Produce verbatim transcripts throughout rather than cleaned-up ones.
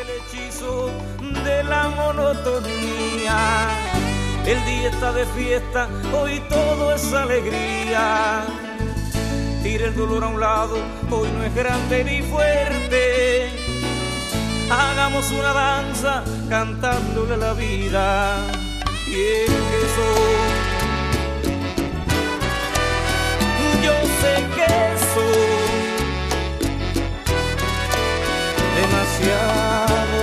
el hechizo de la monotonía. El día está de fiesta, hoy todo es alegría. Tira el dolor a un lado, hoy no es grande ni fuerte. Hagamos una danza cantándole a la vida. Y es que soy, yo sé que soy demasiado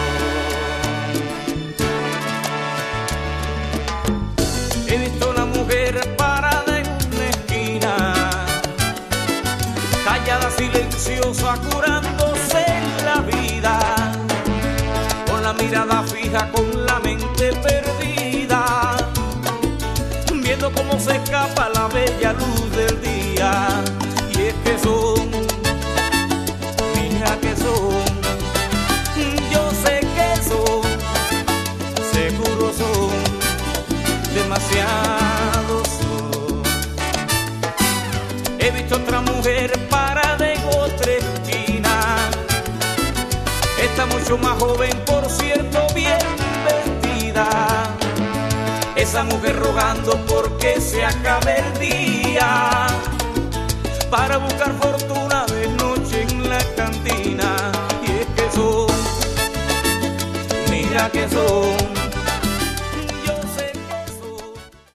solo. He visto la mujer parada en una esquina, callada, silenciosa, curándose la vida, con la mirada fija, con la mente perdida, viendo cómo se escapa la bella luz del día. Y es que son, mira que son, yo sé que son, seguro son, demasiados son. He visto otra mujer parada en otra esquina, está mucho más joven, por cierto, bien vestida. Esa mujer rogando porque se acabe el día, para buscar fortuna